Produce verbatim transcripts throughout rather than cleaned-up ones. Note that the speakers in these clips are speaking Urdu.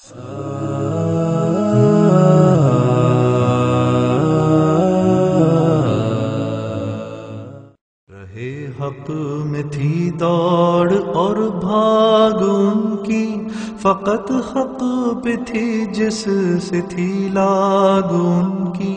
رہے حق میں تھی دوڑ اور بھاگ ان کی، فقط حق پہ تھی جس سے تھی لاگ ان کی،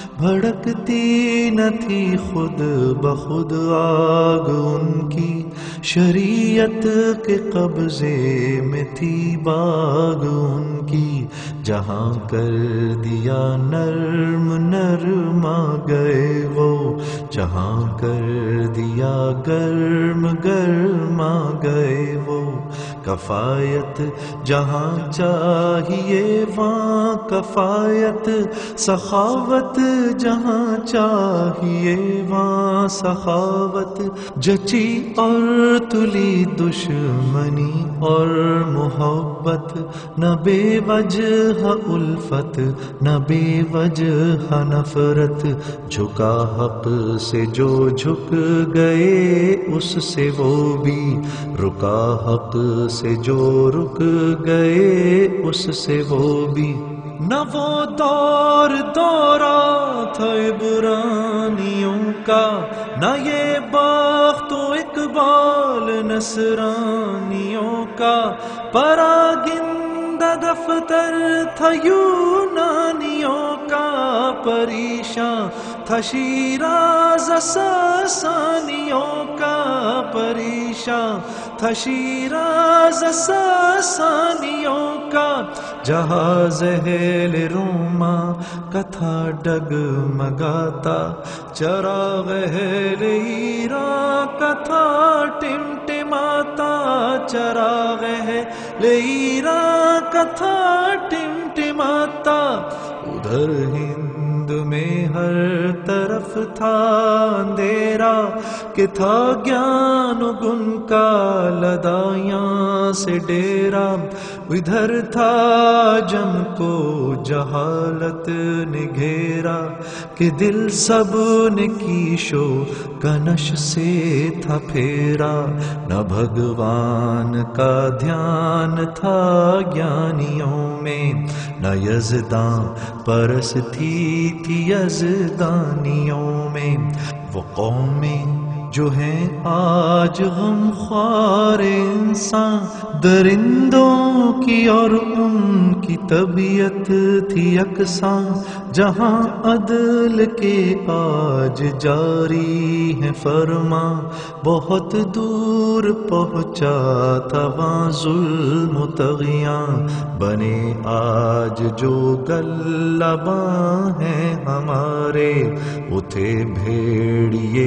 بھڑکتی نہ تھی خود بخود آگ ان کی، شریعت کے قبضے میں تھی باغ ان کی، جہاں کر دیا نرم نرما گئے وہ، جہاں کر دیا گرم گرما گئے وہ، کفایت جہاں چاہیے وہاں کفایت، سخاوت جہاں چاہیے وہاں سخاوت، جچی اور تلی دشمنی اور محبت، نہ بے وجہ الفت نہ بے وجہ نفرت، جھکا حق سے جو جھک گئے اس سے وہ بھی، رکا حق سے جو رک گئے اس سے وہ بھی، نہ وہ دور دورہ تھا عبرانیوں کا، نہ یہ بخت و اقبال نصرانیوں کا، پراگندہ دفتر تھا یونانیوں کا، پریشاں تھا شیراز ساسانیوں کا، پریشاں تھا شیراز ساسانیوں کا، جہاز اہل روما کا تھا ڈگمگاتا، چراغ اہل ایران کا تھا ٹمٹماتا، چراغ اہل ایران کا تھا ٹمٹماتا، ادھر ہند میں ہر طرف تھا اندھیرا کہ تھا گیان و گن کا لدایاں سے ڈیرا، ادھر تھا جم کو جہالت نے گھیرا کہ دل سب نے کیشو کنش سے تھا پھیرا، نہ بھگوان کا دھیان تھا گیانیوں میں، نہ یزداں پرستی تھی یزدانیوں میں، وہ قومیں جو ہیں آج غم خوار انسان، درندوں کی اور ان کی طبیعت تھی یکساں، جہاں عدل کے آج جاری ہے فرما، بہت دور پہنچا تھا وہاں ظلم و طغیاں، بنے آج جو غلباں ہیں ہمارے، اٹھے بھیڑیے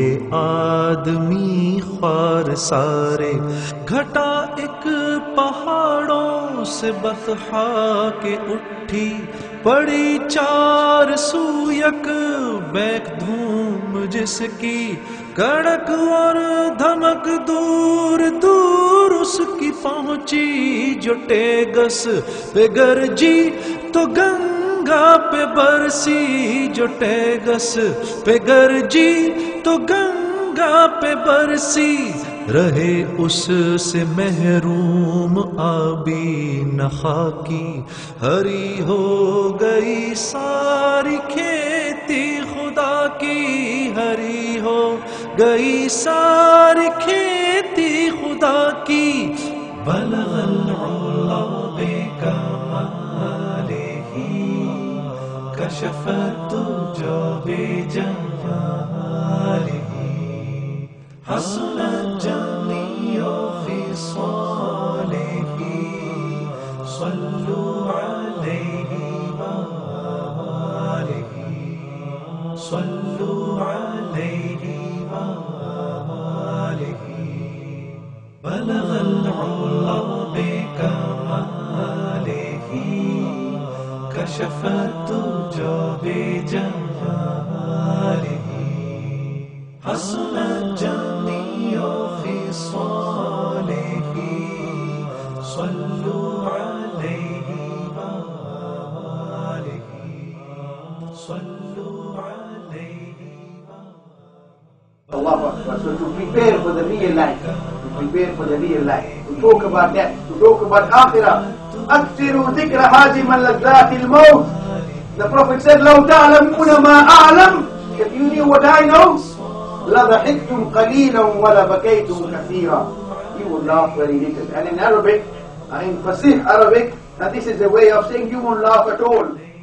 آدمی خوار سارے، گھٹا ایک پہاڑوں سے بطحا کے اٹھی، پڑی چار سو یک بیک دھوم جس کی، کڑک اور دھمک دور دور اس کی پہنچی، جو ٹیگس پہ گرجی تو گنگا پہ برسی، جو ٹیگس پہ گرجی تو گنگا پہ برسی، رہے اس سے محروم آبی نخا کی، ہری ہو گئی ساری کھیتی خدا کی، ہری ہو گئی ساری کھیتی خدا کی، بلغ العلا بکمالہ کشف الدجى بجمالہ، حسن الجميع خصاله، صلوا عليه وآله، صلوا عليه وآله، بلغ العلا بكماله، كشف الدجى بجماله، حسن الجميع خصاله، صلوا عليه وآله، صلوا عليه وآله. Allah Akbar. So to prepare for the real life, to prepare for the real life, to talk about that, to talk about Akhirah, أكثروا ذكر هذه من لذات الموت. The Prophet said, لو تعلمون ما أعلم, if you knew what I know, لضحكتم قليلا ولبكيتم كثيرا. You would laugh very little. And in Arabic, in Fasih Arabic, and this is a way of saying you won't laugh at all.